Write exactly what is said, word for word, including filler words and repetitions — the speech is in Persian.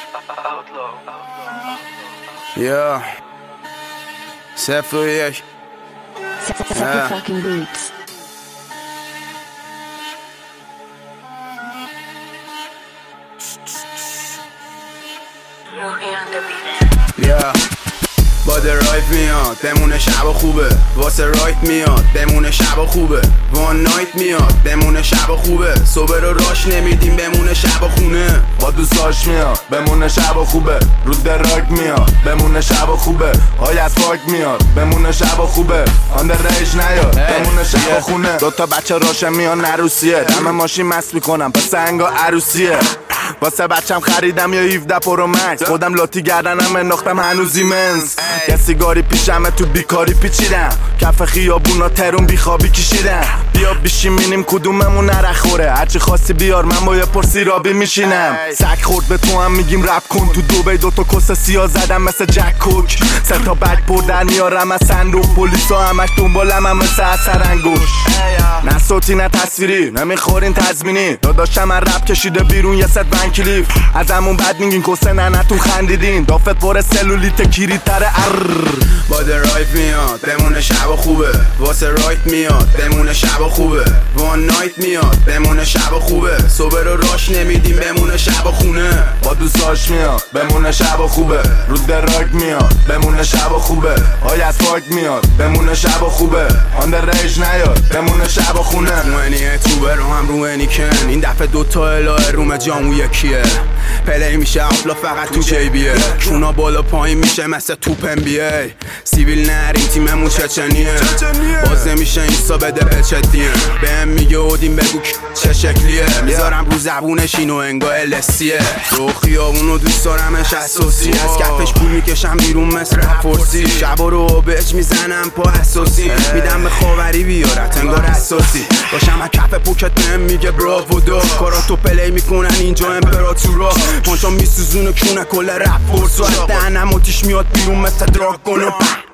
یا صفر و یک fucking boots. یا با درایف میاد بمونه شب خوبه، واسه رایت میاد بمونه شب خوبه، وان نایت میاد بمونه شب خوبه، صبح رو راش نمیدیم بمونه شب خونه. با دوستاش میاد بمونه شب خوبه، رو درایت میاد بمونه شب خوبه، های از پاک میاد بمونه شب خوبه، آن در ریش نیاد بمونه شب خونه. دوتا بچه راشه میان عروسیه، دم ماشین مست میکنم پس سنگا عروسیه، واسه بچم خریدم یا هفده پرو مکس، خودم لاتی گردنم انداختم هنوزی منس، یه سیگاری پیشمه تو بیکاری پیچیدم، کف خیابونا ترون بیخوابی کشیدم، بیا بیشی مینیم کدوممون نرخوره، هرچی خواستی بیار من با یه پرسی رابی میشینم، سگ خورد به تو هم میگیم رپ کن، تو دوبی دوتا کس سیاه زدم مثل جک کوک، سه تا بگ بردن میارم از صندوق، پلیسا همش دنبالم هم مثل اثر انگوش، نه صوتی نه تصویری نمیخورین تضمینی، داداشم من رپ کشیده بیرون یه ست ون کلیف، از همون بد میگین کسه ننتون خندیدین، دافت پر سلولیت کیری تره ار. با درایف میاد بمونه شب خوبه، واسه رایت میاد بمونه شب خوبه، وان نایت میاد بمونه شب خوبه، صبح رو راش نمیدیم بمونه شب خونه. با دوستاش میاد بمونه شب خوبه، رو درایت میاد بمونه شب خوبه، های از پاک میاد بمونه شب خوبه، آن در ریش نیاد بمونه شب خونه. رو انیه تو برو هم رو انی کن، این دفعه دوتا الهه روم جامو یکیه، پلی میشه افلا فقط تو جیبیه، چونا بالا پایین میشه مثل توپ ام بی ای، سیویل نریم تیممون چچنیه، بازه میشه اینستا بده پچتیه، بهم میگه اودین بگو چه شکلیه، میذارم رو زبونش اینو انگاه السیه، رو خیابونو دوست دارمش اساسی، از کفش پول میکشم بیرون مثل رفورسی، شبا رو بهش میزنم پا اساسی، میدم به خاوری بیارت انگار اساسی، باشم از کف پوکت بهم میگه براو دو، کاراتو پلی میکنن اینجا امپراتورا، پانچا میسوزونه کونه کل رپ فورس، و از دهنم آتیش میاد بیرون مثل دراگونو.